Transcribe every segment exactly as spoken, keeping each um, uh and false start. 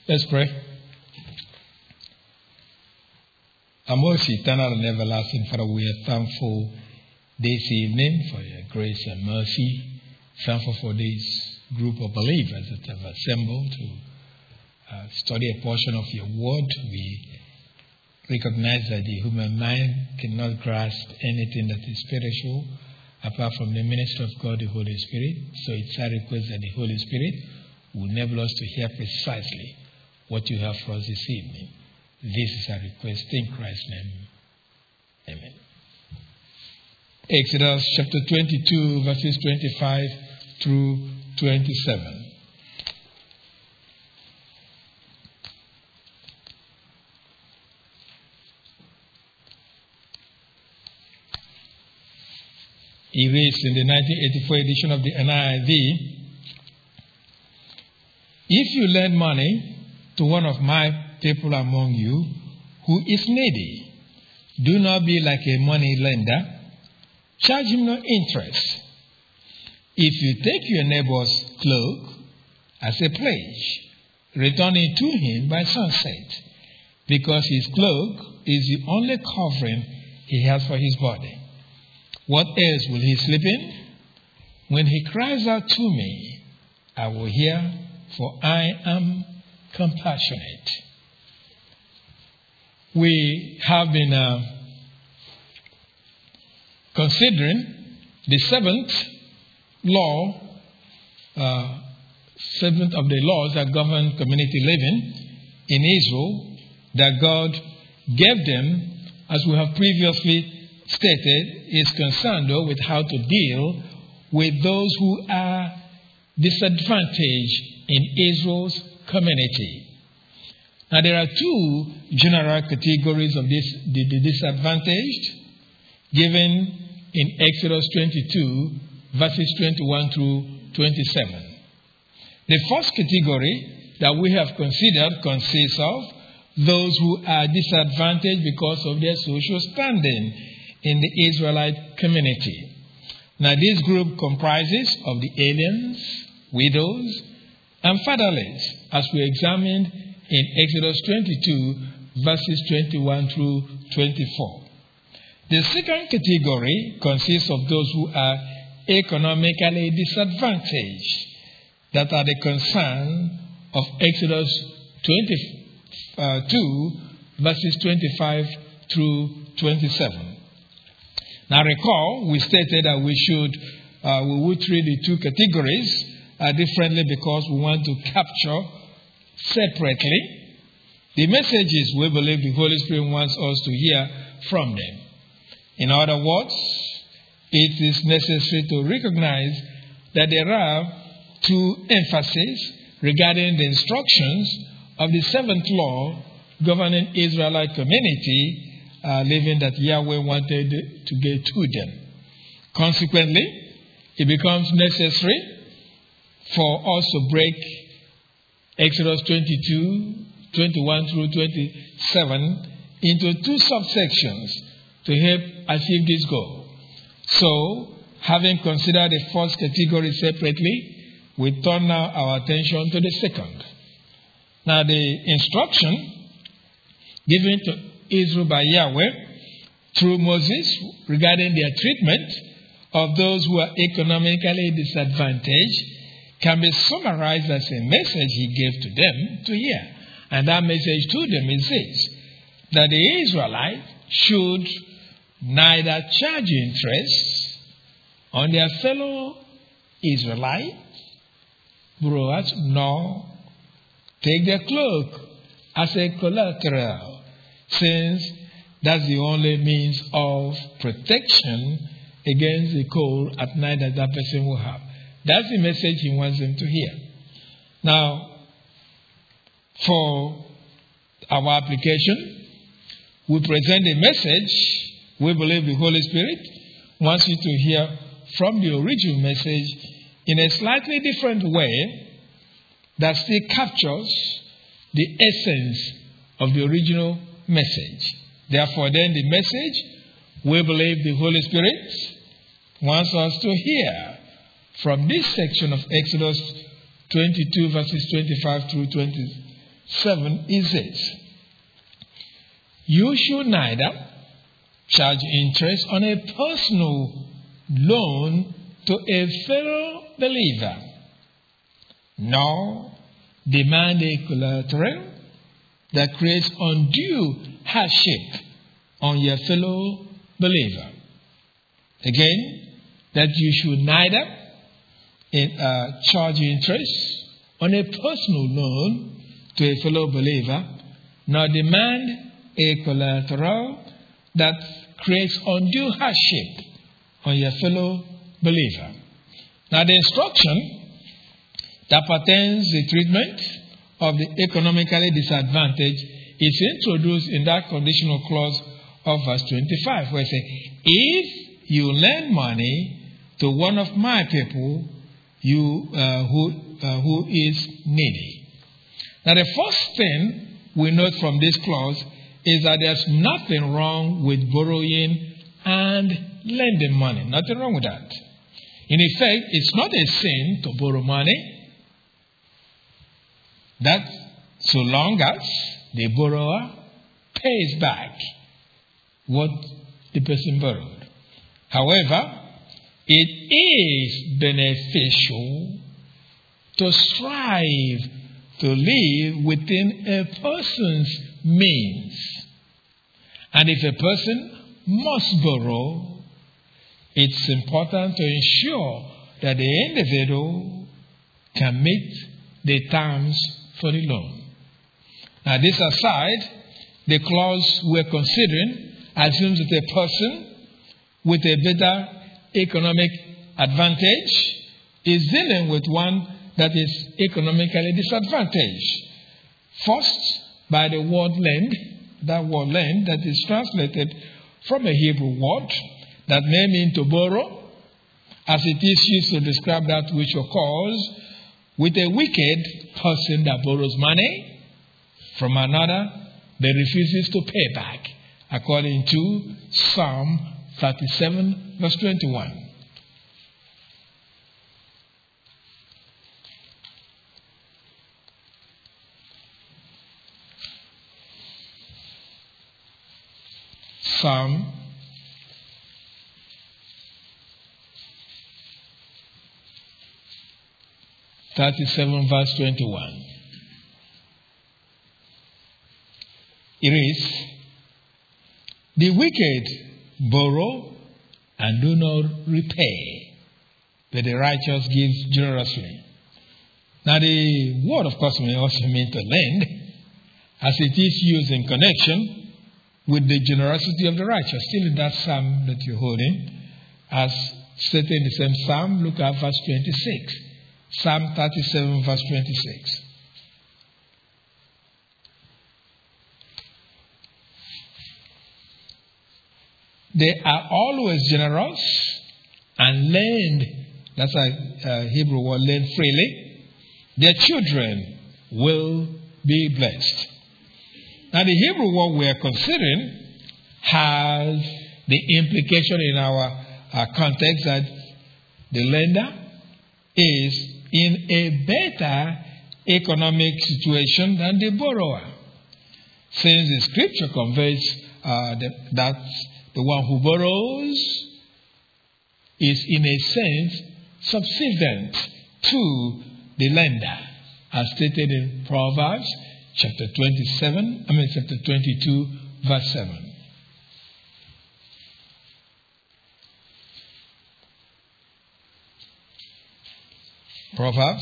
Let's pray. Our most eternal and everlasting Father, we are thankful this evening for your grace and mercy. Thankful for this group of believers that have assembled to uh, study a portion of your word. We recognize that the human mind cannot grasp anything that is spiritual apart from the ministry of God, the Holy Spirit. So it's our request that the Holy Spirit will enable us to hear precisely what you have for us this evening. This is our request in Christ's name. Amen. Exodus chapter twenty-two, verses twenty-five through twenty-seven. He reads in the nineteen eighty-four edition of the N I V, "If you lend money to one of my people among you who is needy, do not be like a money lender. Charge him no interest. If you take your neighbor's cloak as a pledge, return it to him by sunset, because his cloak is the only covering he has for his body. What else will he sleep in? When he cries out to me, I will hear, for I am compassionate." We have been uh, considering the seventh law, uh, seventh of the laws that govern community living in Israel, that God gave them, as we have previously stated, is concerned though with how to deal with those who are disadvantaged in Israel's community. Now, there are two general categories of this, the, the disadvantaged, given in Exodus twenty-two, verses twenty-one through twenty-seven. The first category that we have considered consists of those who are disadvantaged because of their social standing in the Israelite community. Now, this group comprises of the aliens, widows, and fatherless, as we examined in Exodus twenty-two, verses twenty-one through twenty-four. The second category consists of those who are economically disadvantaged, that are the concern of Exodus twenty-two, verses twenty-five through twenty-seven. Now recall, we stated that we should, uh, we would treat the two categories uh, differently because we want to capture separately the messages we believe the Holy Spirit wants us to hear from them. In other words, it is necessary to recognize that there are two emphases regarding the instructions of the seventh law governing Israelite community uh, living that Yahweh wanted to get to them. Consequently, it becomes necessary for us to break Exodus twenty-two, twenty-one through twenty-seven into two subsections to help achieve this goal. So, having considered the first category separately, we turn now our attention to the second. Now, the instruction given to Israel by Yahweh through Moses regarding their treatment of those who are economically disadvantaged can be summarized as a message he gave to them to hear. And that message to them is this: that the Israelites should neither charge interest on their fellow Israelites, borrowers, nor take their cloak as a collateral, since that's the only means of protection against the cold at night that that person will have. That's the message he wants them to hear. Now, for our application, we present a message we believe the Holy Spirit wants you to hear from the original message in a slightly different way that still captures the essence of the original message. Therefore, then, the message we believe the Holy Spirit wants us to hear from this section of Exodus twenty-two, verses twenty-five through seven is this: you should neither charge interest on a personal loan to a fellow believer, nor demand a collateral that creates undue hardship on your fellow believer. Again, that you should neither in, uh, charge interest on a personal loan to a fellow believer, nor demand a collateral that creates undue hardship on your fellow believer. Now, the instruction that pertains to the treatment of the economically disadvantaged is introduced in that conditional clause of verse twenty-five, where it says, if you lend money to one of my people you uh, who uh, who is needy. Now, the first thing we note from this clause is that there's nothing wrong with borrowing and lending money. Nothing wrong with that. In effect, it's not a sin to borrow money, that so long as the borrower pays back what the person borrowed. However, it is beneficial to strive to live within a person's means. And if a person must borrow, it's important to ensure that the individual can meet the terms for the loan. Now, this aside, the clause we're considering assumes that a person with a better economic advantage is dealing with one that is economically disadvantaged. First, by the word lend, that word lend that is translated from a Hebrew word that may mean to borrow, as it is used to describe that which occurs with a wicked person that borrows money from another but refuses to pay back, according to Psalm thirty-seven, verse twenty-one. Psalm thirty-seven, verse twenty-one. It is, the wicked borrow and do not repay, but the righteous gives generously. Now, the word, of course, may also mean to lend, as it is used in connection with the generosity of the righteous. Still in that psalm that you're holding, as stated in the same psalm, look at verse twenty-six. Psalm thirty-seven, verse twenty-six. They are always generous and lend. That's a uh, Hebrew word, lend freely. Their children will be blessed. Now, the Hebrew word we are considering has the implication in our, our context that the lender is in a better economic situation than the borrower, since the scripture conveys uh, the, that the one who borrows is in a sense subservient to the lender, as stated in Proverbs chapter twenty-seven, I mean chapter twenty-two, verse seven. Proverbs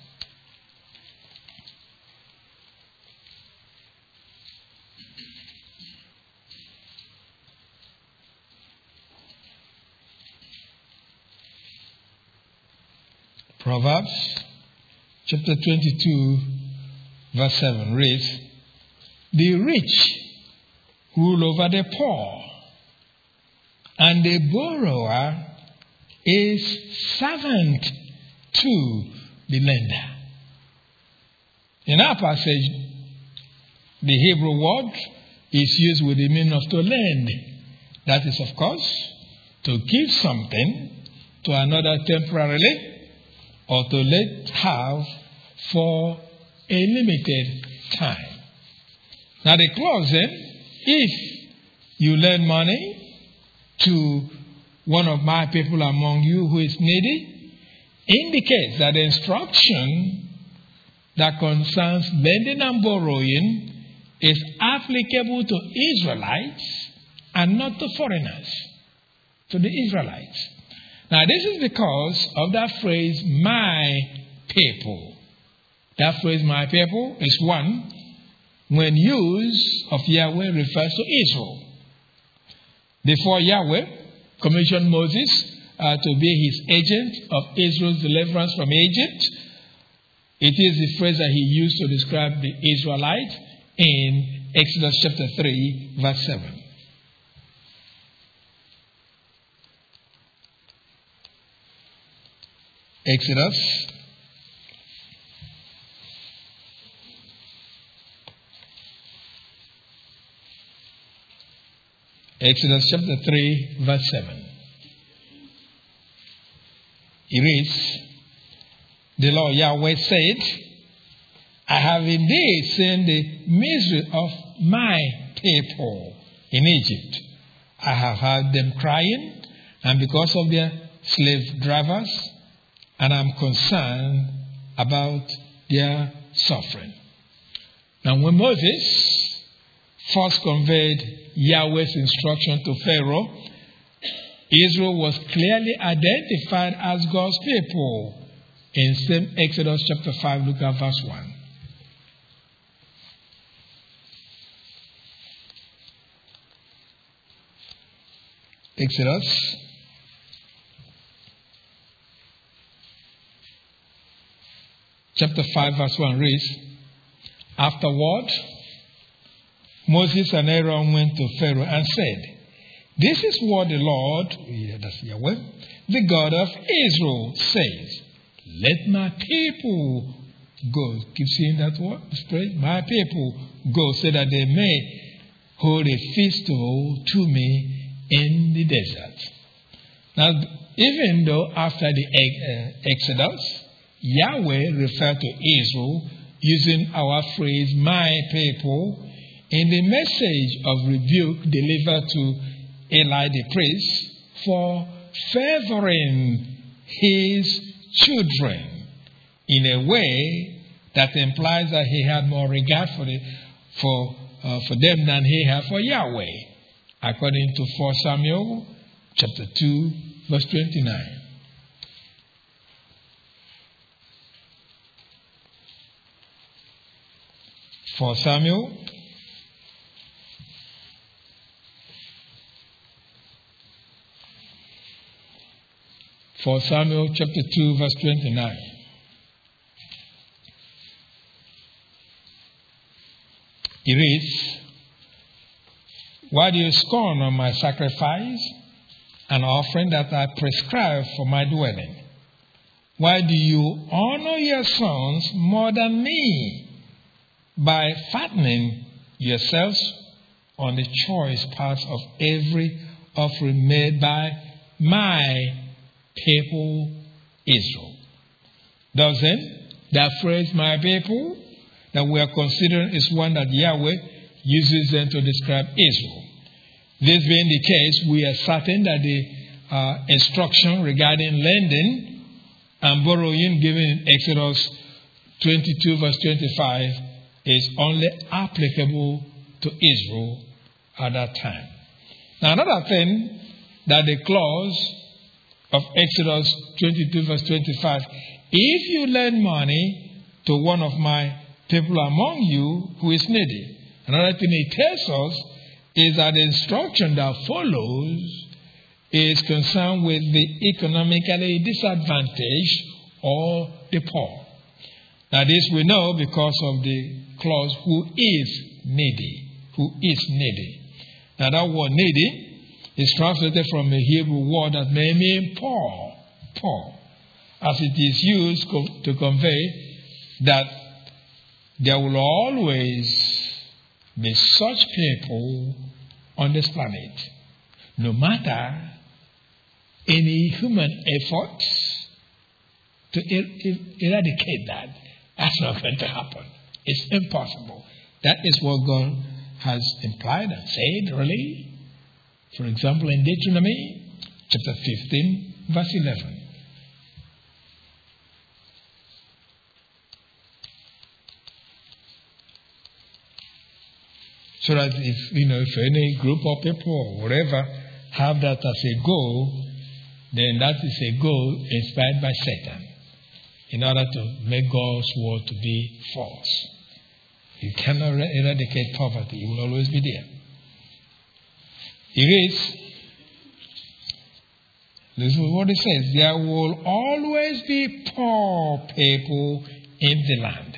Proverbs chapter twenty-two, verse seven reads, the rich rule over the poor, and the borrower is servant to the lender. In our passage, the Hebrew word is used with the meaning of to lend. That is, of course, to give something to another temporarily, or to let have for a limited time. Now the clause then, if you lend money to one of my people among you who is needy, indicates that the instruction that concerns lending and borrowing is applicable to Israelites and not to foreigners, to the Israelites. Now this is because of that phrase, my people. That phrase, my people, is one, when used of Yahweh, refers to Israel. Before Yahweh commissioned Moses uh, to be his agent of Israel's deliverance from Egypt, it is the phrase that he used to describe the Israelites in Exodus chapter three, verse seven. Exodus Exodus chapter three, verse seven. It reads, the Lord Yahweh said, I have indeed seen the misery of my people in Egypt. I have heard them crying, and because of their slave drivers, and I'm concerned about their suffering. Now, when Moses first conveyed Yahweh's instruction to Pharaoh, Israel was clearly identified as God's people in same Exodus chapter five, look at verse one. Exodus chapter five, verse one reads, afterward, Moses and Aaron went to Pharaoh and said, this is what the Lord, that's Yahweh, the God of Israel, says. Let my people go. Keep seeing that word? Pray. My people go so that they may hold a festival to me in the desert. Now, even though after the uh, Exodus, Yahweh referred to Israel using our phrase, my people, in the message of rebuke delivered to Eli the priest for favoring his children in a way that implies that he had more regard for the, for uh, for them than he had for Yahweh, according to First Samuel chapter two, verse twenty-nine. First Samuel First Samuel chapter two, verse twenty-nine. It reads, why do you scorn on my sacrifice, an offering that I prescribe for my dwelling? Why do you honor your sons more than me by fattening yourselves on the choice parts of every offering made by my people Israel? Thus then, that phrase, my people, that we are considering is one that Yahweh uses then to describe Israel. This being the case, we are certain that the uh, instruction regarding lending and borrowing given in Exodus twenty-two, verse twenty-five, is only applicable to Israel at that time. Now, another thing that the clause of Exodus twenty-two, verse twenty-five, if you lend money to one of my people among you who is needy. Another thing it tells us is that the instruction that follows is concerned with the economically disadvantaged or the poor. Now this we know because of the clause, who is needy. Who is needy. Now that word needy is translated from a Hebrew word that may mean poor. Poor. As it is used to convey that there will always be such people on this planet. No matter any human efforts to er- er- eradicate that, that's not going to happen. It's impossible. That is what God has implied and said, really. For example, in Deuteronomy chapter fifteen, verse eleven. So that if, you know, if any group of people or whatever have that as a goal, then that is a goal inspired by Satan in order to make God's word to be false. You cannot eradicate poverty. It will always be there. It is, this is what it says, there will always be poor people in the land.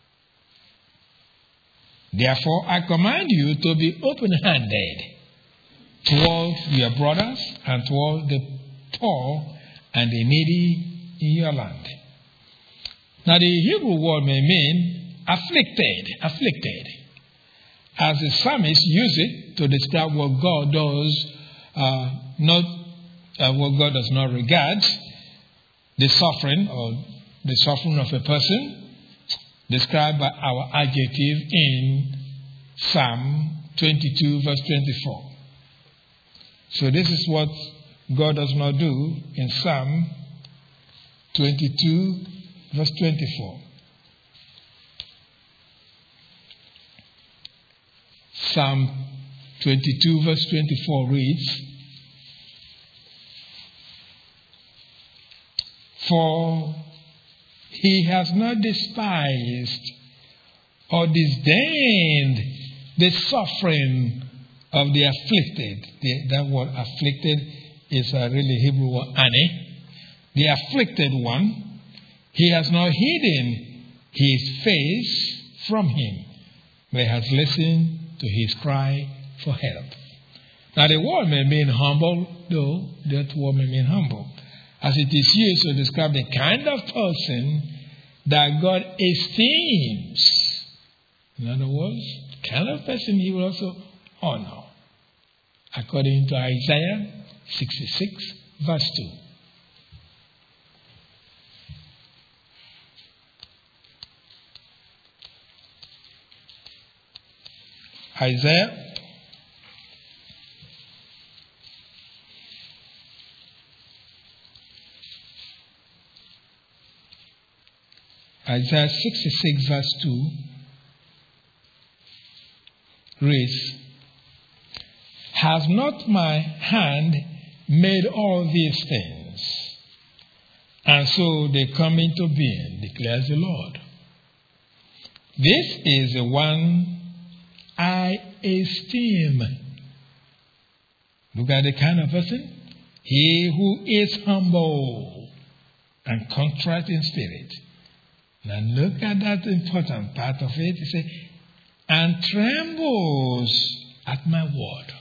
Therefore, I command you to be open-handed towards your brothers and towards the poor and the needy in your land. Now, the Hebrew word may mean afflicted, afflicted, as the psalmist uses it to describe what God does, uh, not uh, what God does not regard, the suffering or the suffering of a person, described by our adjective in Psalm twenty-two, verse twenty-four. So this is what God does not do in Psalm twenty-two, verse twenty-four. Psalm twenty-two, verse twenty-four reads, "For he has not despised or disdained the suffering of the afflicted." The, that word afflicted is a really Hebrew word, ani. The afflicted one, he has not hidden his face from him, but has listened to his cry for help. Now the word may mean humble, though that word may mean humble, as it is used to describe the kind of person that God esteems. In other words, the kind of person he will also honor, according to Isaiah sixty-six, verse two. Isaiah Isaiah sixty-six, verse two reads, "Has not my hand made all these things? And so they come into being, declares the Lord. This is the one I esteem." Look at the kind of person. He who is humble and contrite in spirit. Now look at that important part of it. He says, "and trembles at my word."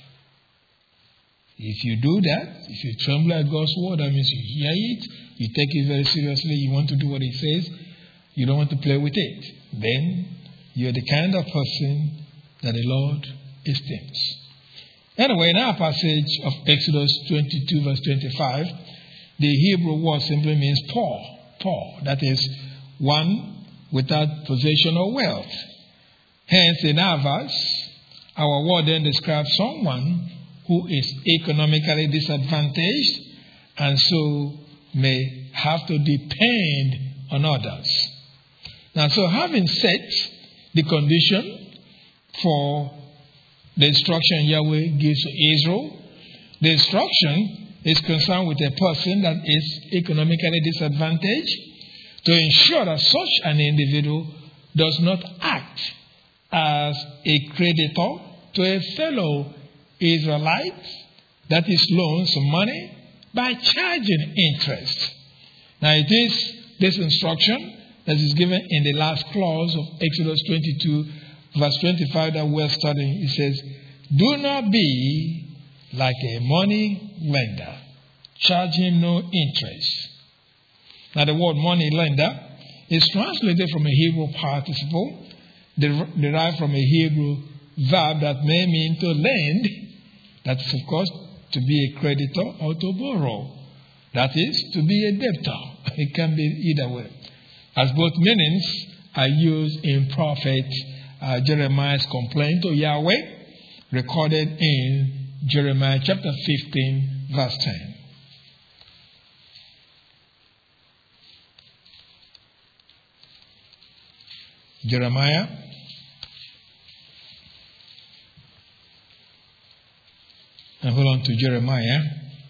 If you do that, if you tremble at God's word, that means you hear it, you take it very seriously, you want to do what it says, you don't want to play with it. Then you're the kind of person that the Lord esteems. Anyway, in our passage of Exodus twenty-two, verse twenty-five, the Hebrew word simply means poor, poor. That is, one without possession or wealth. Hence, in our verse, our word then describes someone who is economically disadvantaged and so may have to depend on others. Now, so having set the condition for the instruction Yahweh gives to Israel, the instruction is concerned with a person that is economically disadvantaged, to ensure that such an individual does not act as a creditor to a fellow Israelite that is loaned some money by charging interest. Now it is this instruction that is given in the last clause of Exodus twenty-two, verse twenty-five that we're studying. It says, "Do not be like a money lender. Charge him no interest." Now the word money lender is translated from a Hebrew participle derived from a Hebrew verb that may mean to lend. That is, of course, to be a creditor or to borrow. That is, to be a debtor. It can be either way, as both meanings are used in prophet uh, Jeremiah's complaint to Yahweh, recorded in Jeremiah chapter fifteen, verse ten. Jeremiah and hold on to Jeremiah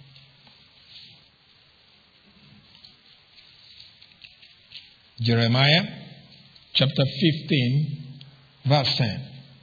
Jeremiah chapter fifteen, verse ten.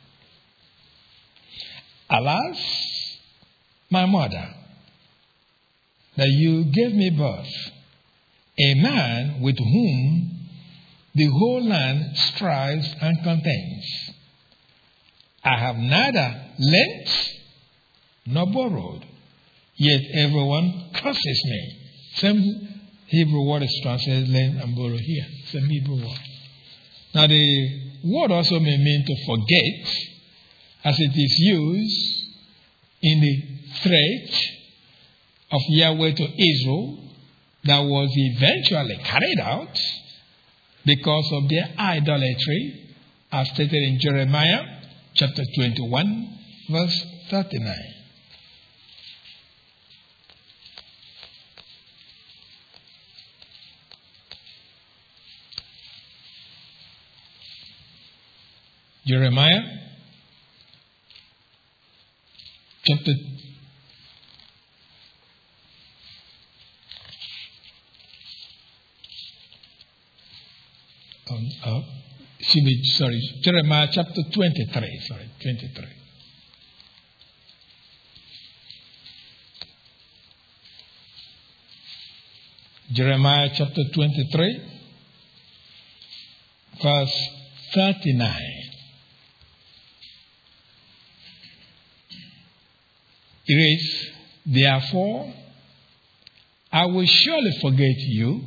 Alas, my mother, that you gave me birth, a man with whom the whole land strives and contends. I have neither lent nor borrowed, yet everyone curses me. Same Hebrew word is translated lend and borrow here. Same Hebrew word. Now the word also may mean to forget, as it is used in the threat of Yahweh to Israel that was eventually carried out because of their idolatry, as stated in Jeremiah chapter twenty-one, verse thirty-nine. Jeremiah chapter um, uh, be, sorry, Jeremiah chapter twenty-three, sorry, twenty-three. Jeremiah chapter twenty-three, verse thirty-nine. It is, therefore, I will surely forget you.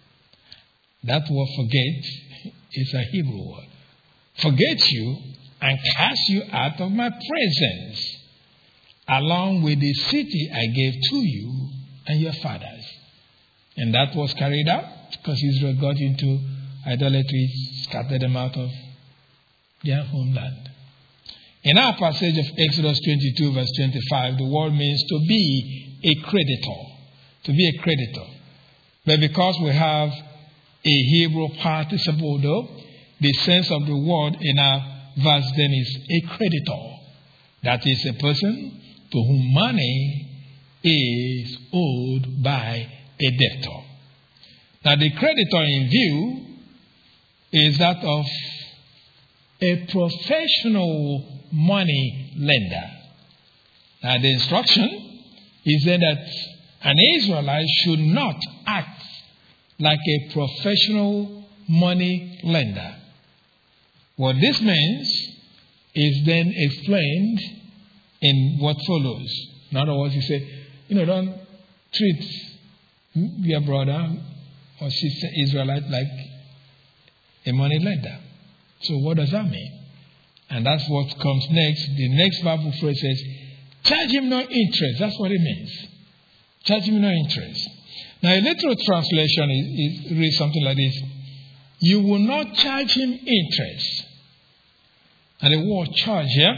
That word forget is a Hebrew word. Forget you and cast you out of my presence, along with the city I gave to you and your fathers. And that was carried out because Israel got into idolatry, scattered them out of their homeland. In our passage of Exodus twenty-two, verse twenty-five, the word means to be a creditor. To be a creditor. But because we have a Hebrew participle, though, the sense of the word in our verse then is a creditor. That is a person to whom money is owed by a debtor. Now, the creditor in view is that of a professional money lender. Now, the instruction is then that an Israelite should not act like a professional money lender. What this means is then explained in what follows. In other words, he said, you know, don't treat your brother or sister Israelite like a money lender. So what does that mean? And that's what comes next. The next Bible phrase says, charge him no interest. That's what it means. Charge him no interest. Now, a literal translation is, is reads something like this. You will not charge him interest. And the word charge here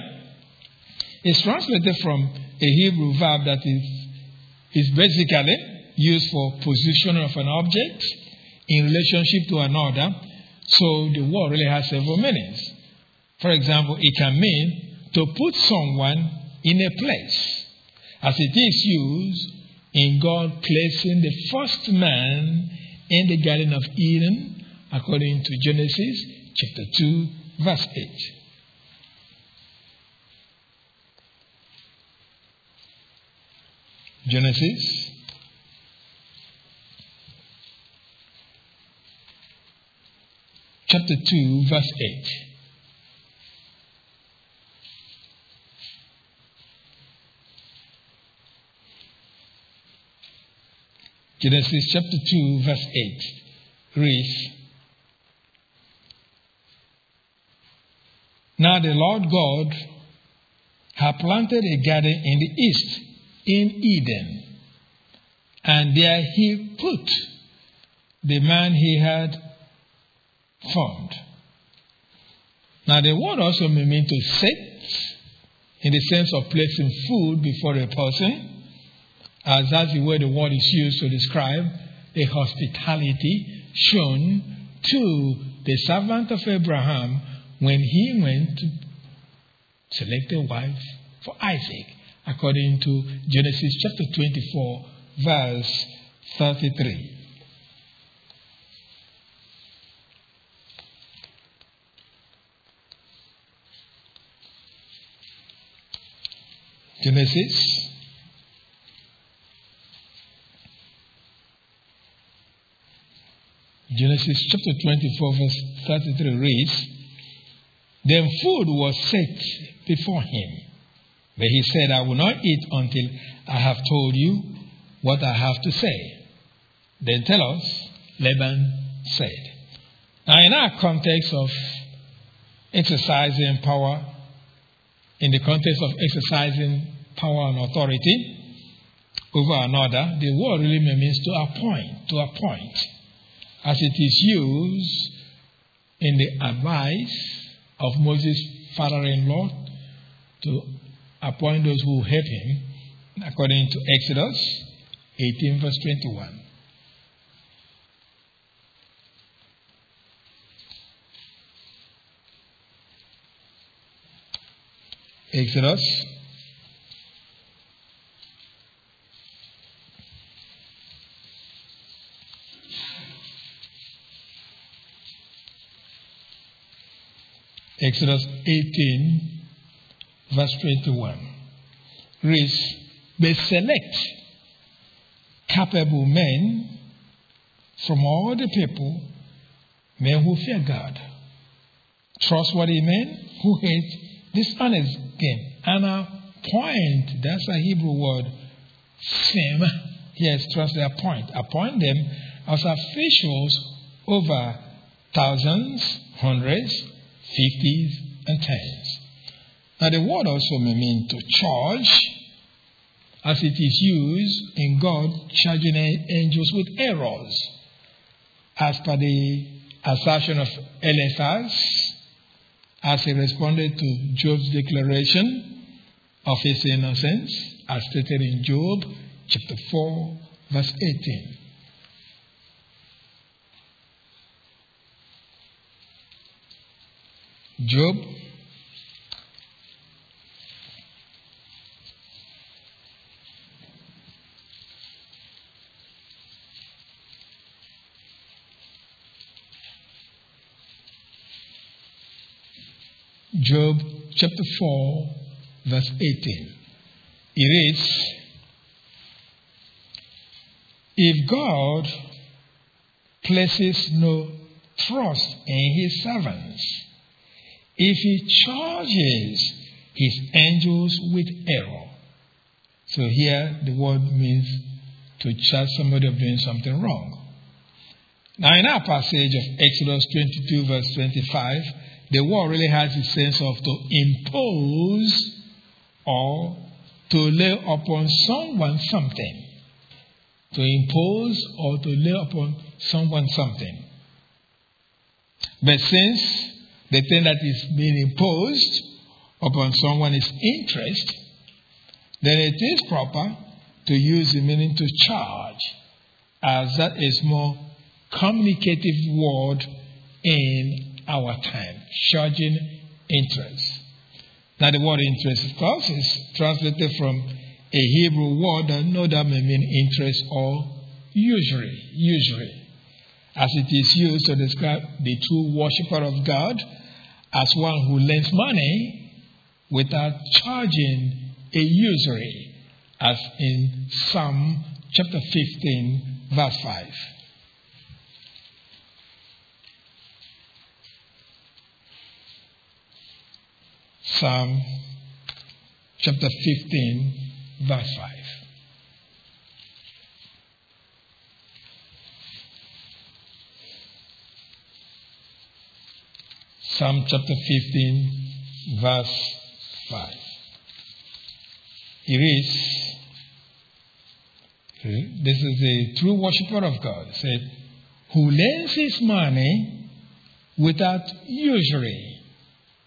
is translated from a Hebrew verb that is, is basically used for positioning of an object in relationship to another. So the word really has several meanings. For example, it can mean to put someone in a place, as it is used in God placing the first man in the Garden of Eden, according to Genesis chapter two, verse eight. Genesis chapter two, verse eight. Genesis chapter two, verse eight reads, Now the Lord God had planted a garden in the east, in Eden, and there he put the man he had formed. Now, the word also may mean to sit, in the sense of placing food before a person, as that's the way the word is used to describe a hospitality shown to the servant of Abraham when he went to select a wife for Isaac, according to Genesis chapter twenty-four, verse thirty-three. Genesis Genesis chapter twenty-four, verse thirty-three reads, Then food was set before him, but he said, I will not eat until I have told you what I have to say. Then tell us, Laban said. Now, in our context of exercising power, in the context of exercising power and authority over another, the word really means to appoint, to appoint, as it is used in the advice of Moses' father-in-law to appoint those who help him, according to Exodus eighteen, verse twenty-one. Exodus Exodus eighteen, verse twenty-one reads, They select capable men from all the people, men who fear God, trustworthy men who hate dishonest gain, and appoint, that's a Hebrew word, sim, yes, translate appoint, appoint them as officials over thousands, hundreds, fifties, and tens. Now, the word also may mean to charge, as it is used in God charging angels with errors, as per the assertion of Eliphaz, as he responded to Job's declaration of his innocence, as stated in Job chapter four, verse eighteen. Job Job chapter four, verse eighteen. It reads, If God places no trust in his servants, if he charges his angels with error. So here the word means to charge somebody of doing something wrong. Now, in our passage of Exodus twenty-two, verse twenty-five, the word really has the sense of to impose or to lay upon someone something. To impose or to lay upon someone something. But since the thing that is being imposed upon someone is interest, then it is proper to use the meaning to charge, as that is more communicative word in our time, charging interest. Now, the word interest, of course, is translated from a Hebrew word that no doubt may mean interest or usury, usury, as it is used to describe the true worshipper of God as one who lends money without charging a usury, as in Psalm chapter fifteen, verse five. Psalm chapter fifteen, verse five. Psalm chapter fifteen, verse five. It reads, this is a true worshipper of God, it said, who lends his money without usury,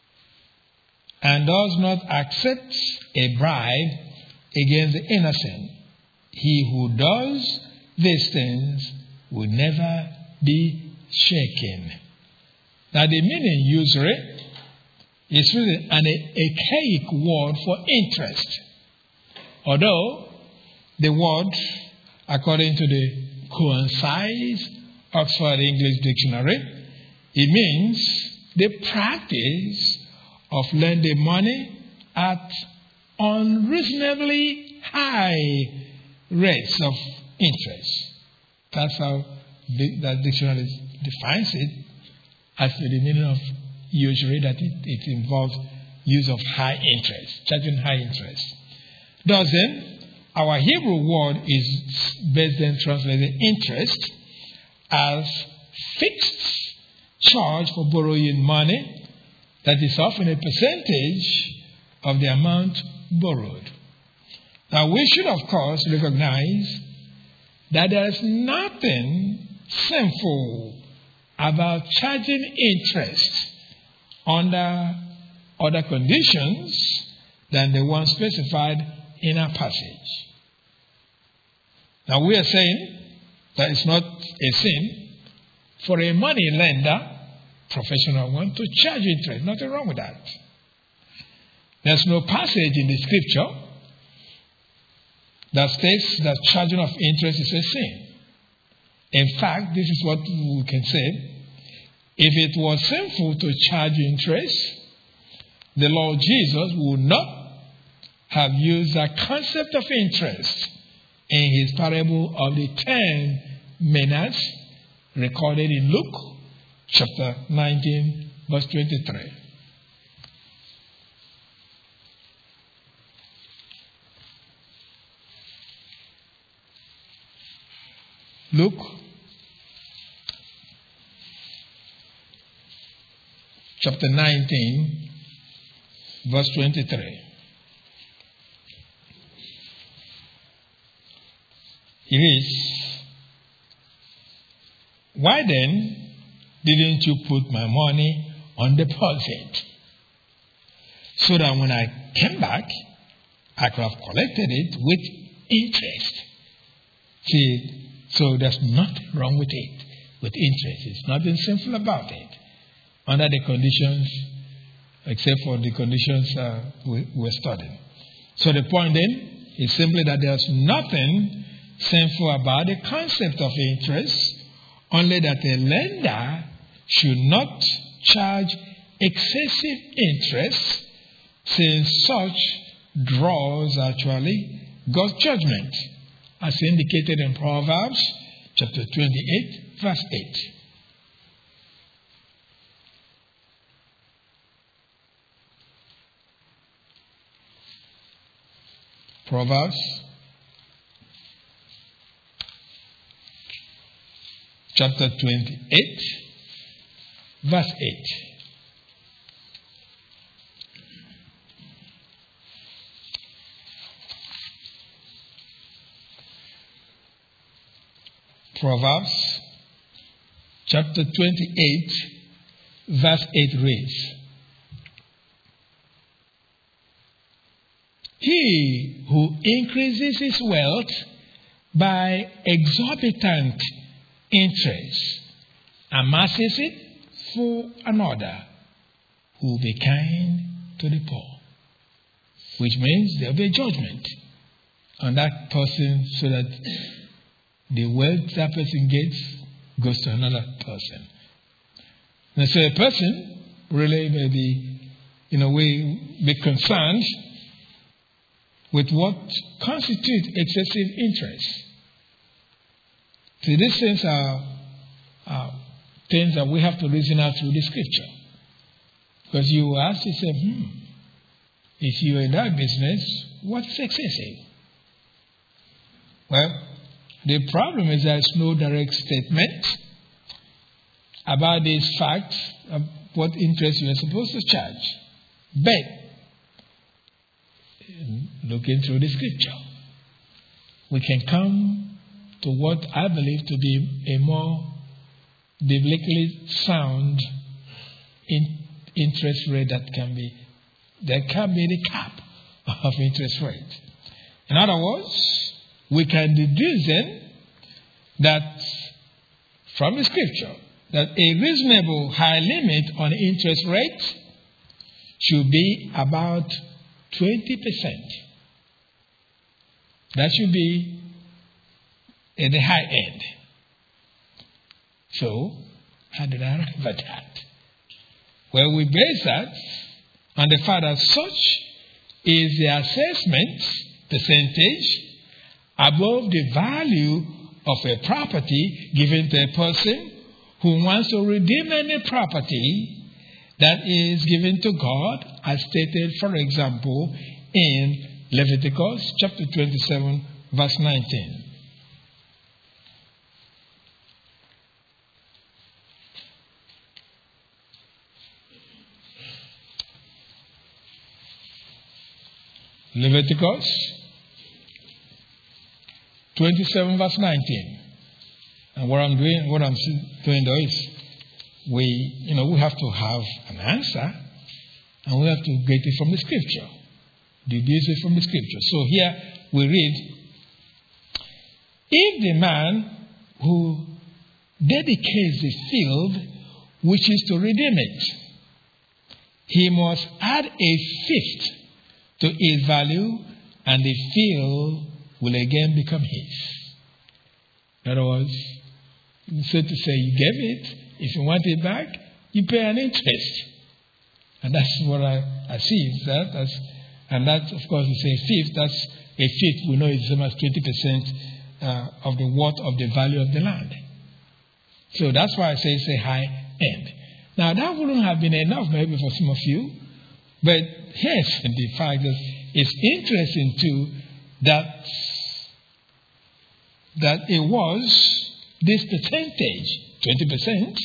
and does not accept a bribe against the innocent. He who does these things will never be shaken. Now the meaning usury is really an archaic word for interest. Although the word, according to the concise Oxford English Dictionary, it means the practice of lending money at unreasonably high rates of interest. That's how the, that dictionary defines it, as to the meaning of usury, that it, it involves use of high interest, charging high interest. Thus then, our Hebrew word is best then translated interest as fixed charge for borrowing money that is often a percentage of the amount borrowed. Now we should of course recognize that there is nothing sinful about charging interest under other conditions than the one specified in our passage. Now we are saying that it's not a sin for a money lender, professional one, to charge interest. Nothing wrong with that. There's no passage in the scripture that states that charging of interest is a sin. In fact, this is what we can say. If it was sinful to charge interest, the Lord Jesus would not have used the concept of interest in his parable of the ten minas recorded in Luke chapter nineteen, verse twenty-three. Luke chapter nineteen, verse twenty-three. It is, why then didn't you put my money on deposit, so that when I came back, I could have collected it with interest? See, so there's nothing wrong with it, with interest. There's nothing sinful about it, under the conditions, except for the conditions uh, we, we're studying. So the point then is simply that there's nothing sinful about the concept of interest, only that a lender should not charge excessive interest, since such draws actually God's judgment, as indicated in Proverbs chapter twenty-eight, verse eight. Proverbs chapter twenty-eight, verse eight. Proverbs chapter twenty-eight, verse eight reads, "He who increases his wealth by exorbitant interest amasses it for another who will be kind to the poor." Which means there will be a judgment on that person, so that the wealth that person gets goes to another person. And so a person really may be, in a way, be concerned with what constitutes excessive interest. See, these things are, are things that we have to reason out through the scripture. Because you ask yourself, hmm, if you are in that business, what's excessive? Well, the problem is there's no direct statement about these facts of what interest you are supposed to charge. But, looking through the scripture, we can come to what I believe to be a more biblically sound in interest rate that can be there can be the cap of interest rate. In other words, we can deduce then that from the scripture that a reasonable high limit on interest rate should be about twenty percent. That should be at the high end. So, how did I arrive at that? Well, we base that on the fact that such is the assessment percentage above the value of a property given to a person who wants to redeem any property that is given to God, as stated, for example, in Leviticus chapter twenty-seven, verse nineteen. Leviticus twenty-seven, verse nineteen. And what I'm doing, what I'm doing though is, we, you know, we have to have an answer, and we have to get it from the scripture, deduce it from the scripture. So here we read, if the man who dedicates the field wishes to redeem it, he must add a fifth to its value, and the field will again become his. In other words, so to say, you gave it, if you want it back, you pay an interest. And that's what I, I see. That, that's, and that, of course, is a fifth. That's a fifth. We know it's almost twenty percent uh, of the worth of the value of the land. So that's why I say it's a high end. Now, that wouldn't have been enough maybe for some of you. But yes, the fact that it's interesting too that that it was this percentage, twenty percent,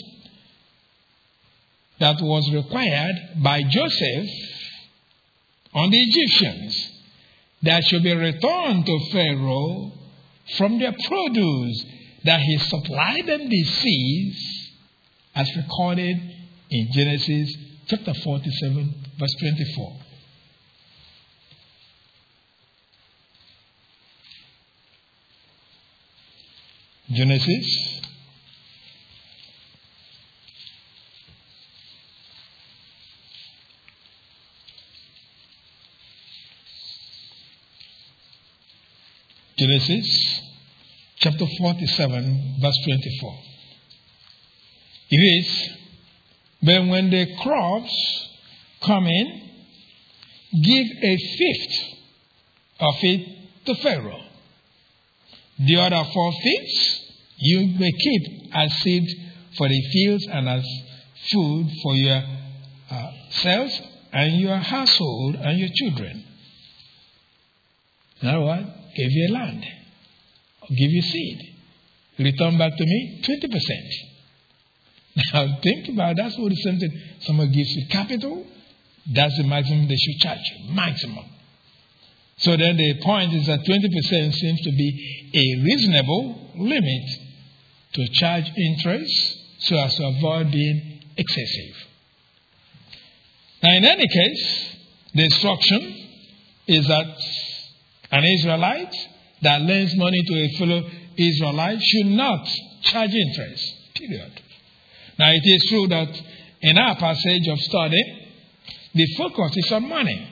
that was required by Joseph on the Egyptians, that should be returned to Pharaoh from their produce, that he supplied them the seeds, as recorded in Genesis chapter forty-seven, verse twenty-four. Genesis Genesis chapter forty-seven, verse twenty-four. It is, but when the crops come in, give a fifth of it to Pharaoh. The other four fifths you may keep as seed for the fields and as food for your uh, selves and your household and your children. In other words, give you land, or give you seed. Return back to me twenty percent. Now think about it. That's what the same thing. Someone gives you capital, that's the maximum they should charge you. Maximum. So then the point is that twenty percent seems to be a reasonable limit to charge interest so as to avoid being excessive. Now in any case, the instruction is that an Israelite that lends money to a fellow Israelite should not charge interest. Period. Now it is true that in our passage of study, the focus is on money.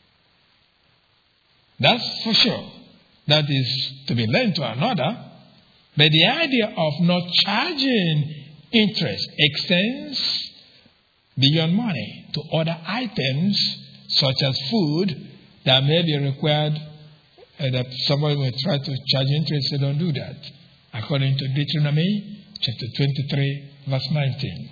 That's for sure. That is to be lent to another. But the idea of not charging interest extends beyond money to other items such as food that may be required, uh, that somebody will try to charge interest. So don't do that. According to Deuteronomy chapter twenty-three, verse nineteen.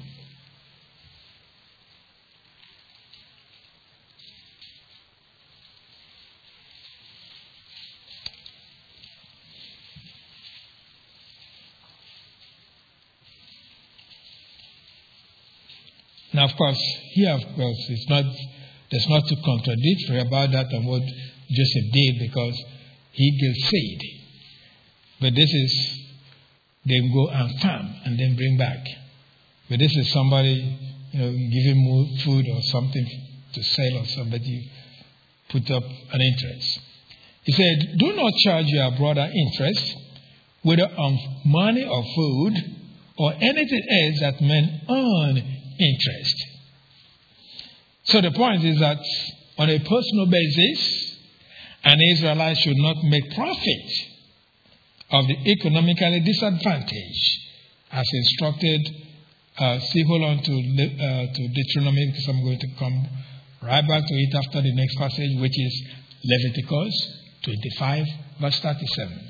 Now, of course, here, of course, it's not, there's not too contradictory about that and what Joseph did, because he gives seed. But this is, they go and farm and then bring back. But this is somebody, you know, giving more food or something to sell or somebody put up an interest. He said, do not charge your brother interest, whether on money or food or anything else that men earn interest. So the point is that on a personal basis, an Israelite should not make profit of the economically disadvantaged as instructed. Uh, see, hold on to, uh, to Deuteronomy because I'm going to come right back to it after the next passage, which is Leviticus twenty-five, verse thirty-seven.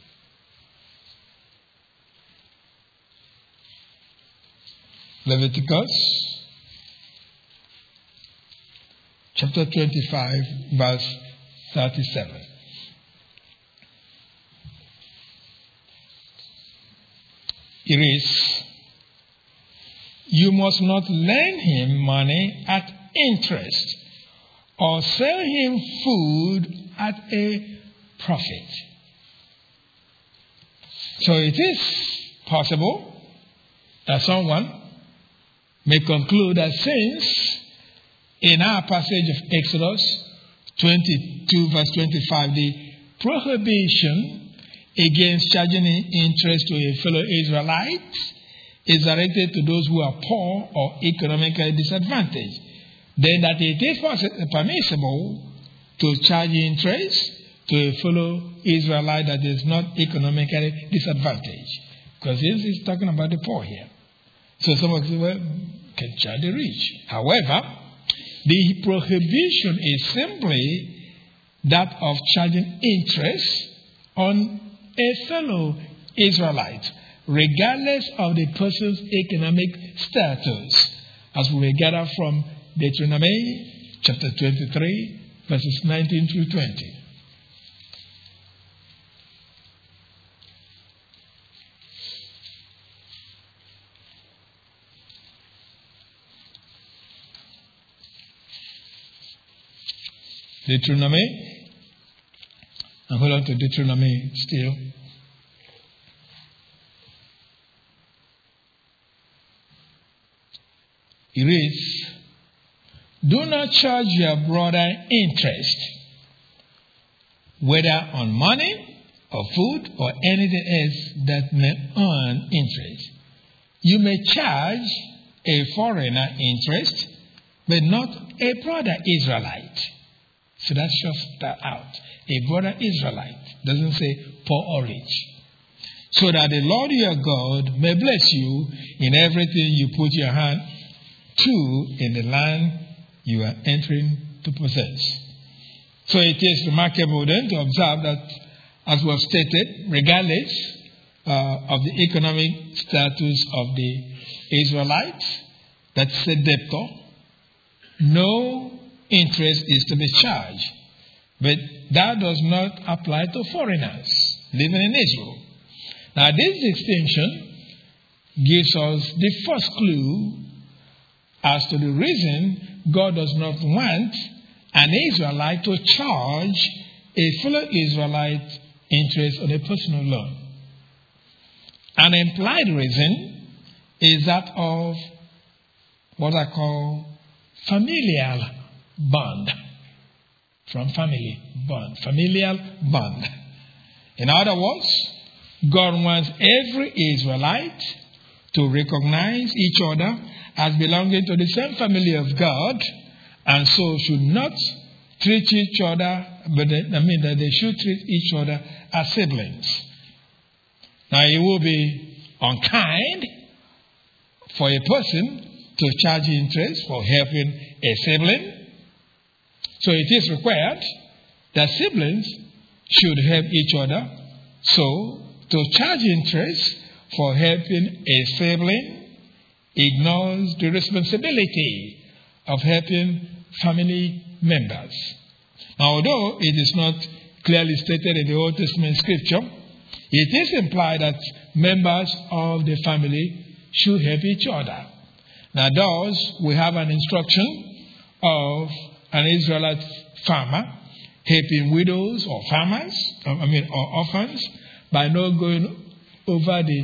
Leviticus chapter twenty-five, verse thirty-seven. It is, you must not lend him money at interest or sell him food at a profit. So it is possible that someone may conclude that since in our passage of Exodus twenty-two verse twenty-five, the prohibition against charging interest to a fellow Israelite is directed to those who are poor or economically disadvantaged, then that it is permissible to charge interest to a fellow Israelite that is not economically disadvantaged. Because this is talking about the poor here. So someone says, well, can charge the rich. However, the prohibition is simply that of charging interest on a fellow Israelite, regardless of the person's economic status, as we gather from Deuteronomy chapter twenty-three, verses nineteen through twenty. Deuteronomy, and hold on to Deuteronomy still. It reads, do not charge your brother interest, whether on money or food or anything else that may earn interest. You may charge a foreigner interest, but not a brother Israelite. So that shows that out. A brother Israelite. Doesn't say poor or rich. So that the Lord your God may bless you in everything you put your hand to in the land you are entering to possess. So it is remarkable then to observe that, as was stated, regardless uh, of the economic status of the Israelites, that's a debtor, no interest is to be charged. But that does not apply to foreigners living in Israel. Now, this distinction gives us the first clue as to the reason God does not want an Israelite to charge a fellow Israelite interest on a personal loan. An implied reason is that of what I call familial bond. From family bond. Familial bond. In other words, God wants every Israelite to recognize each other as belonging to the same family of God, and so should not treat each other, but they, I mean that they should treat each other as siblings. Now, it will be unkind for a person to charge interest for helping a sibling. So it is required that siblings should help each other. So to charge interest for helping a sibling ignores the responsibility of helping family members. Now, although it is not clearly stated in the Old Testament scripture, it is implied that members of the family should help each other. Now, thus, we have an instruction of an Israelite farmer helping widows or farmers, I mean, or orphans, by not going over the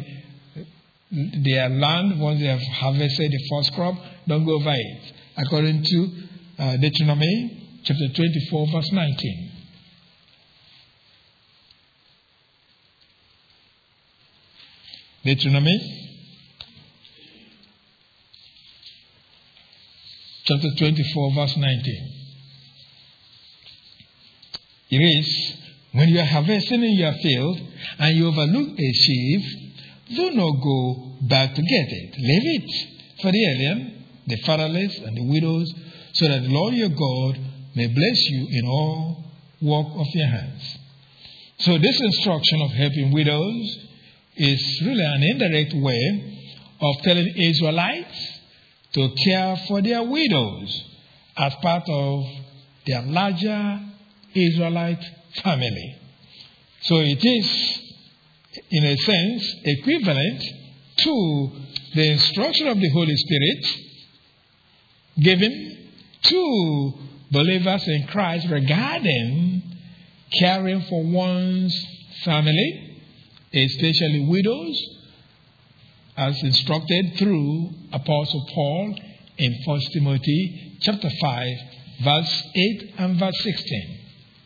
their land once they have harvested the first crop. Don't go over it. According to uh, Deuteronomy chapter twenty-four, verse nineteen. Deuteronomy chapter twenty-four, verse nineteen. It reads, when you are harvesting in your field and you overlook a sheaf, do not go back to get it. Leave it for the alien, the fatherless, and the widows, so that the Lord your God may bless you in all work of your hands. So this instruction of helping widows is really an indirect way of telling Israelites to care for their widows as part of their larger Israelite family. So it is, in a sense, equivalent to the instruction of the Holy Spirit given to believers in Christ regarding caring for one's family, especially widows, as instructed through Apostle Paul in First Timothy chapter five, verse eight and verse sixteen.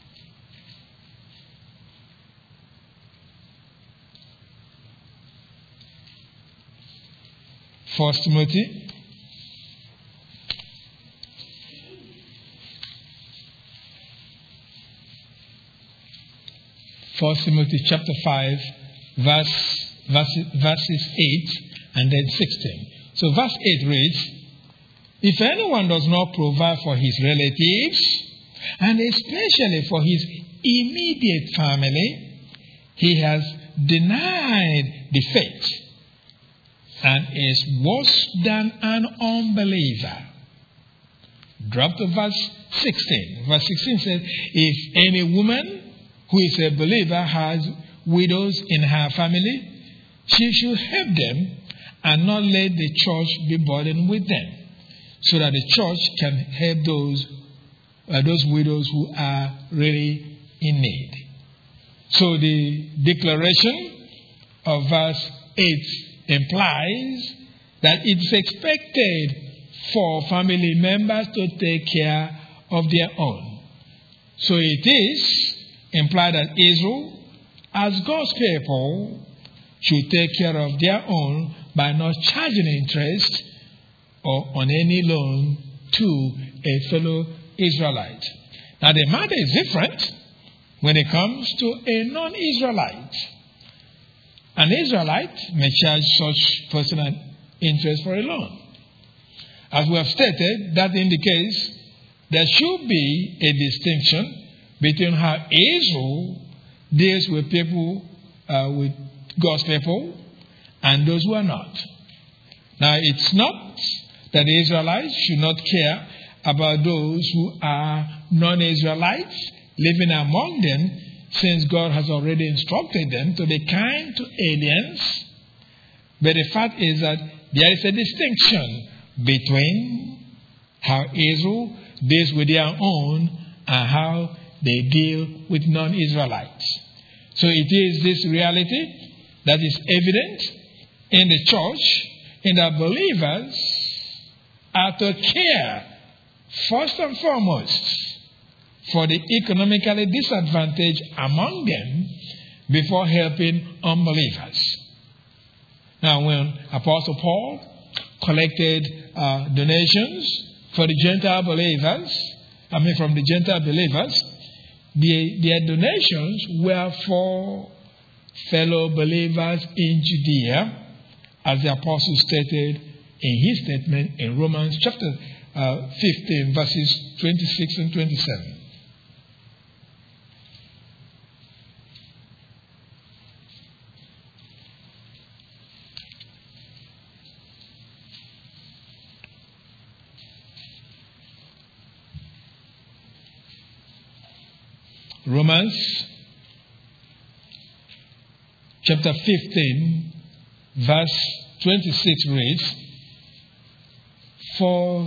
First Timothy First Timothy chapter five, verse, verse, verses eight and then sixteen. So verse eight reads, if anyone does not provide for his relatives, and especially for his immediate family, he has denied the faith and is worse than an unbeliever. Drop to verse sixteen. Verse sixteen says, if any woman who is a believer has widows in her family, she should help them and not let the church be burdened with them, so that the church can help those, uh, those widows who are really in need. So the declaration of verse eight implies that it's expected for family members to take care of their own. So it is implied that Israel, as God's people, should take care of their own by not charging interest or on any loan to a fellow Israelite. Now the matter is different when it comes to a non-Israelite. An Israelite may charge such personal interest for a loan. As we have stated, that indicates there should be a distinction between how Israel deals with people, uh, with God's people, and those who are not. Now, it's not that the Israelites should not care about those who are non-Israelites living among them, since God has already instructed them to be kind to aliens. But the fact is that there is a distinction between how Israel deals with their own and how they deal with non-Israelites. So it is this reality that is evident in the church, in that believers are to care first and foremost for the economically disadvantaged among them before helping unbelievers. Now, when Apostle Paul collected uh, donations for the Gentile believers, I mean from the Gentile believers, the, their donations were for fellow believers in Judea, as the apostle stated in his statement in Romans chapter uh, fifteen, verses twenty-six and twenty-seven. Romans chapter fifteen, verse twenty-six reads, for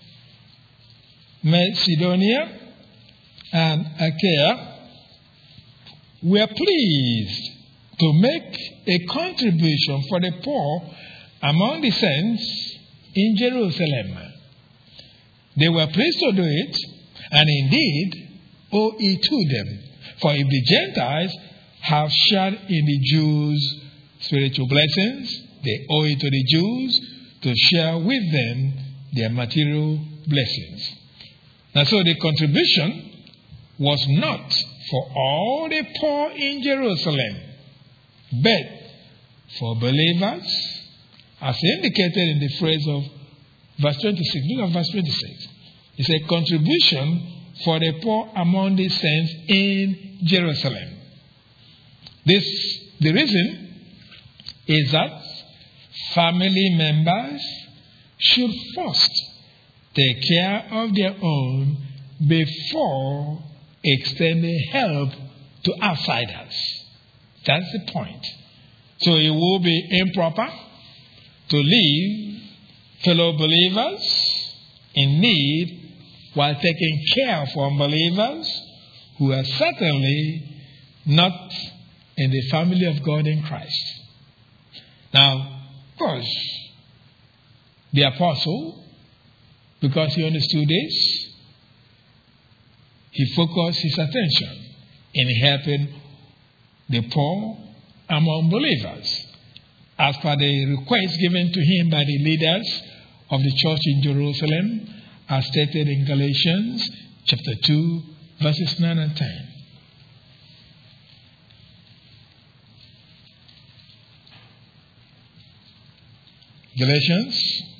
Macedonia and Achaia were pleased to make a contribution for the poor among the saints in Jerusalem. They were pleased to do it, and indeed owe it to them. For if the Gentiles have shared in the Jews' spiritual blessings, they owe it to the Jews to share with them their material blessings. And so the contribution was not for all the poor in Jerusalem, but for believers, as indicated in the phrase of verse twenty-six. Look at verse twenty-six. It's a contribution for the poor among the saints in Jerusalem. This, the reason is that family members should first take care of their own before extending help to outsiders. That's the point. So it will be improper to leave fellow believers in need while taking care of unbelievers who are certainly not in the family of God in Christ. Now, of course, the apostle, because he understood this, he focused his attention in helping the poor among believers, as per the request given to him by the leaders of the church in Jerusalem, as stated in Galatians chapter two, verses nine and ten. Galatians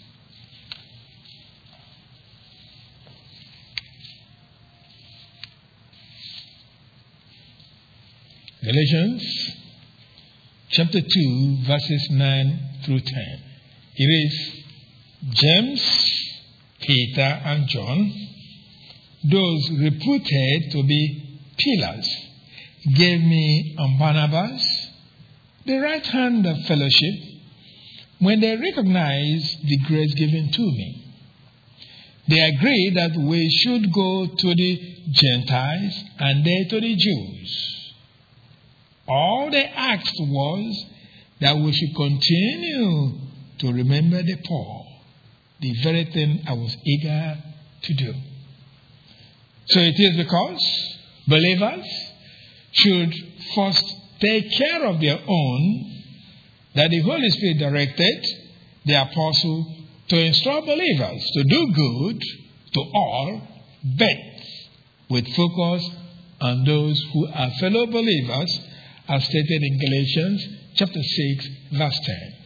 Galatians chapter two, verses nine through ten. It is James, Peter, and John, those reputed to be pillars, gave me and Barnabas the right hand of fellowship when they recognized the grace given to me. They agreed that we should go to the Gentiles and they to the Jews. All they asked was that we should continue to remember the poor, the very thing I was eager to do. So it is because believers should first take care of their own that the Holy Spirit directed the apostle to instruct believers to do good to all, but with focus on those who are fellow believers, as stated in Galatians chapter six, verse ten.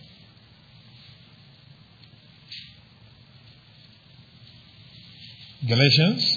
Galatians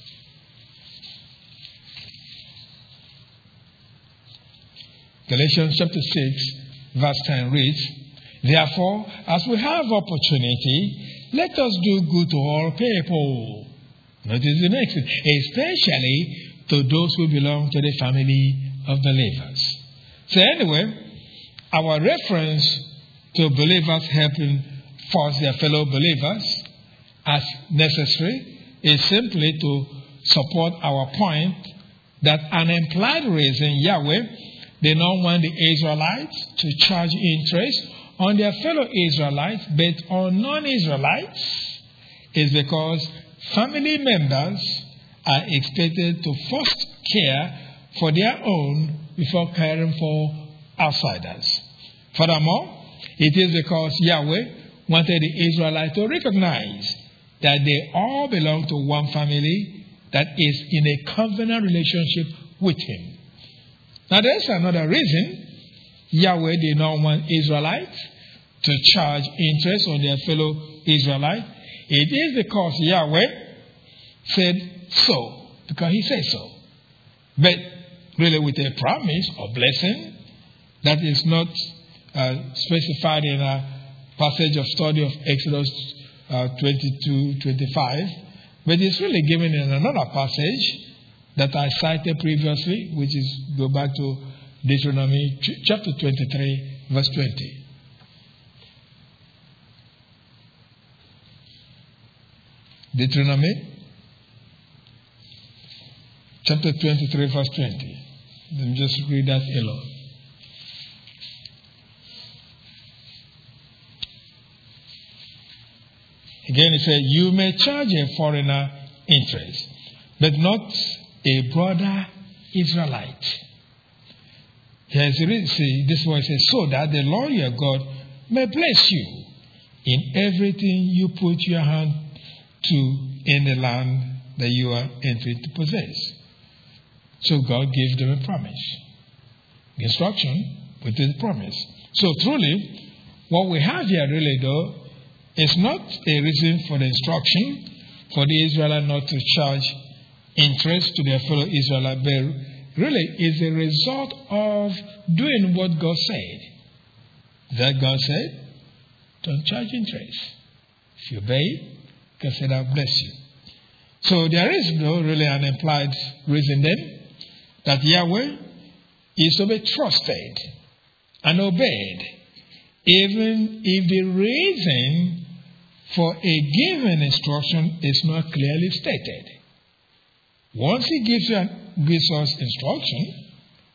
Galatians chapter six, verse ten reads, therefore, as we have opportunity, let us do good to all people. Notice the next thing, especially to those who belong to the family of believers. So anyway, our reference to believers helping first their fellow believers as necessary is simply to support our point that an implied reason Yahweh did not want the Israelites to charge interest on their fellow Israelites but on non-Israelites is because family members are expected to first care for their own before caring for outsiders. Furthermore, it is because Yahweh wanted the Israelites to recognize that they all belong to one family that is in a covenant relationship with Him. Now, there's another reason Yahweh did not want Israelites to charge interest on their fellow Israelites. It is because Yahweh said so, because He said so. But really with a promise or blessing that is not uh, specified in a passage of study of Exodus uh, twenty-two twenty-five, but it's really given in another passage that I cited previously, which is, go back to Deuteronomy chapter twenty-three, verse twenty. Deuteronomy chapter twenty-three, verse twenty. Let me just read that alone. Again, it says, you may charge a foreigner interest, but not a brother Israelite. Here's the reason. See, this is what it says, so that the Lord your God may bless you in everything you put your hand to in the land that you are entering to possess. So God gives them a promise. The instruction with the promise. So truly, what we have here really though is not a reason for the instruction for the Israelites not to charge interest to their fellow Israelites, but really is a result of doing what God said. That God said, don't charge interest. If you obey, God said, I'll bless you. So there is no really an implied reason then that Yahweh is to be trusted and obeyed, even if the reason for a given instruction is not clearly stated. Once he gives, you an, gives us instruction,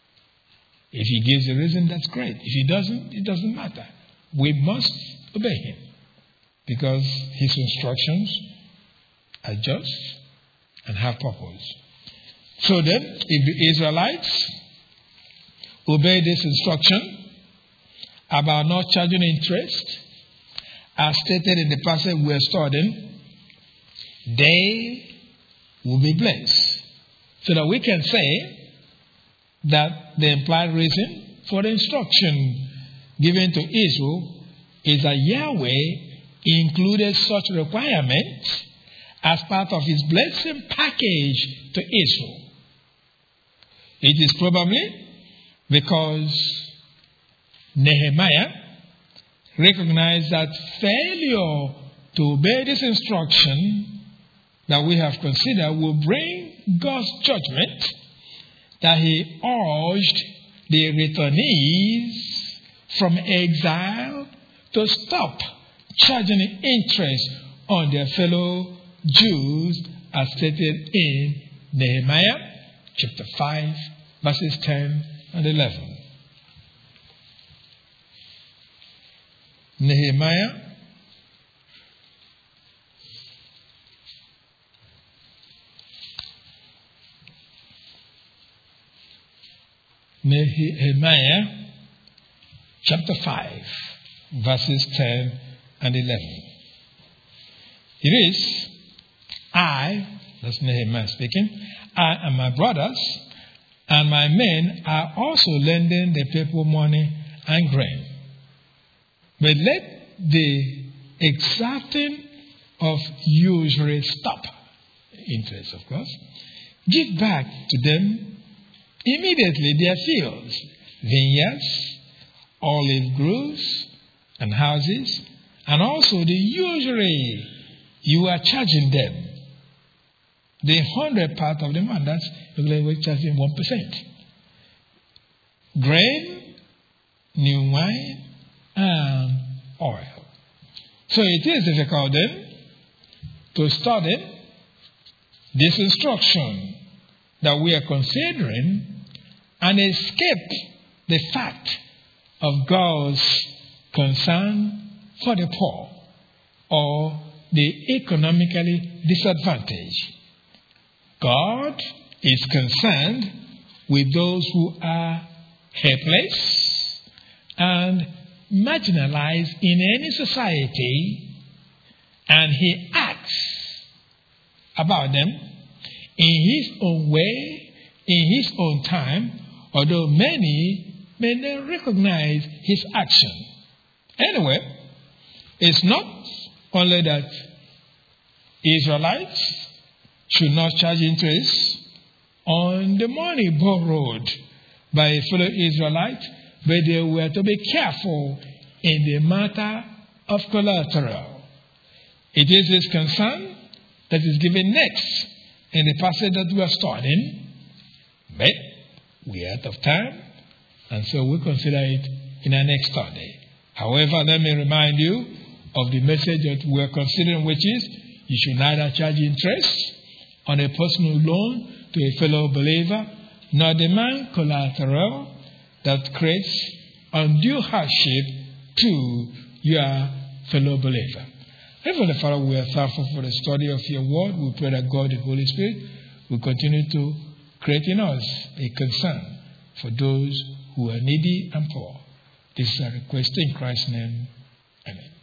if he gives a reason, that's great. If he doesn't, it doesn't matter. We must obey him because his instructions are just and have purpose. So then, if the Israelites obey this instruction about not charging interest, as stated in the passage we are studying, they will be blessed. So that we can say that the implied reason for the instruction given to Israel is that Yahweh included such requirements as part of his blessing package to Israel. It is probably because Nehemiah recognized that failure to obey this instruction that we have considered will bring God's judgment, that he urged the returnees from exile to stop charging interest on their fellow Jews as stated in Nehemiah chapter five, verses ten and eleven. Nehemiah Nehemiah chapter five, verses ten and eleven. It is, I, that's Nehemiah speaking, I and my brothers and my men are also lending the people money and grain. But let the exacting of usury stop. Interest, of course. Give back to them immediately their fields, vineyards, olive groves, and houses, and also the usury you are charging them. The hundred part of the man, that's we're charging one percent. Grain, new wine, and oil. So it is difficult then to study this instruction that we are considering and escape the fact of God's concern for the poor or the economically disadvantaged. God is concerned with those who are helpless and marginalized in any society, and he acts about them in his own way, in his own time, although many may not recognize his action. Anyway, it's not only that Israelites should not charge interest on the money borrowed by a fellow Israelite, but they were to be careful in the matter of collateral. It is this concern that is given next in the passage that we are studying, but we are out of time, and so we'll consider it in our next study. However, let me remind you of the message that we are considering, which is you should neither charge interest on a personal loan to a fellow believer, nor demand collateral that creates undue hardship to your fellow believer. Heavenly Father, we are thankful for the study of your word. We pray that God, the Holy Spirit, will continue to create in us a concern for those who are needy and poor. This is our request in Christ's name. Amen.